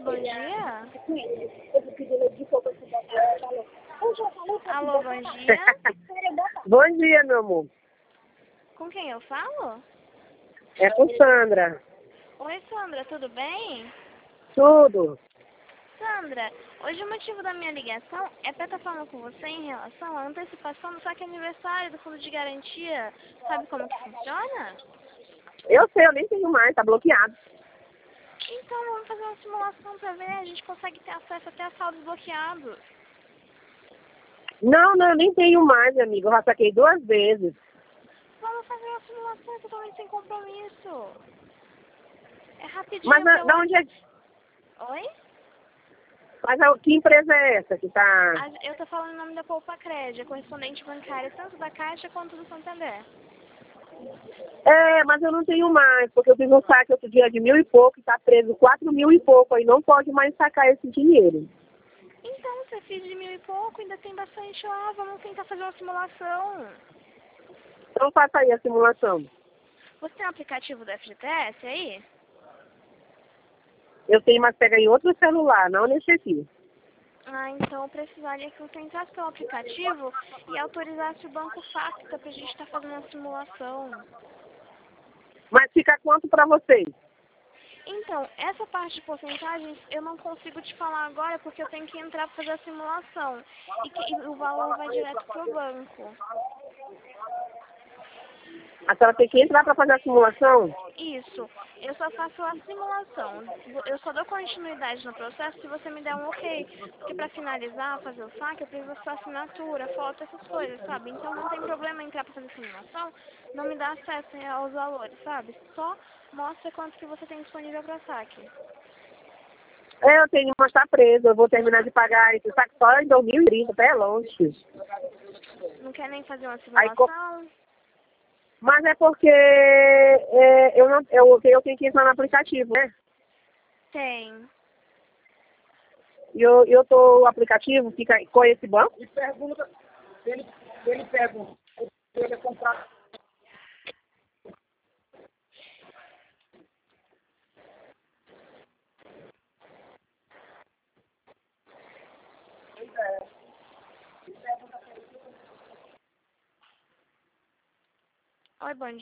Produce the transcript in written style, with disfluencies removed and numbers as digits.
bom dia. Alô, bom dia. Bom dia, meu amor. Com quem eu falo? É com Sandra. Oi, Sandra, tudo bem? Tudo. Sandra, hoje o motivo da minha ligação é para estar falando com você em relação à antecipação do saque aniversário do fundo de garantia. Sabe como que funciona? Eu sei, eu nem tenho mais, tá bloqueado. Então, vamos fazer uma simulação para ver. A gente consegue ter acesso até a saldos bloqueados. Não, eu nem tenho mais, amigo. Eu já saquei 2 vezes. Vamos fazer uma simulação totalmente sem compromisso. É rapidinho. Mas da onde é? Oi? Mas que empresa é essa que tá... Eu tô falando em nome da Poupa Crédito, é correspondente bancária tanto da Caixa quanto do Santander. É, mas eu não tenho mais, porque eu fiz um saque outro dia de 1.000 e pouco e tá preso 4.000 e pouco. Aí não pode mais sacar esse dinheiro. Então, você fez de 1.000 e pouco, ainda tem bastante lá. Vamos tentar fazer uma simulação. Então faça aí a simulação. Você tem um aplicativo do FGTS aí? Eu tenho, mas pega em outro celular, não nesse aqui. Ah, então eu precisaria que você entrasse pelo aplicativo e autorizasse o Banco Facta pra gente estar fazendo uma simulação. Mas fica quanto pra vocês? Então, essa parte de porcentagens eu não consigo te falar agora porque eu tenho que entrar para fazer a simulação. E o valor vai direto pro banco. A senhora tem que entrar pra fazer a simulação? Isso. Eu só faço a simulação. Eu só dou continuidade no processo se você me der um ok. Porque para finalizar, fazer o saque, eu preciso da sua assinatura, foto, essas coisas, sabe? Então não tem problema entrar para fazer simulação, não me dá acesso aos valores, sabe? Só mostra quanto que você tem disponível para saque. É, eu tenho, mas tá preso. Eu vou terminar de pagar esse saque só em 2030, até longe. Não quer nem fazer uma simulação? Mas é porque eu tenho que entrar no aplicativo, né? Tem. E o aplicativo fica com esse banco? E pergunta, ele pergunta, ele é comprado. Oi, bom dia.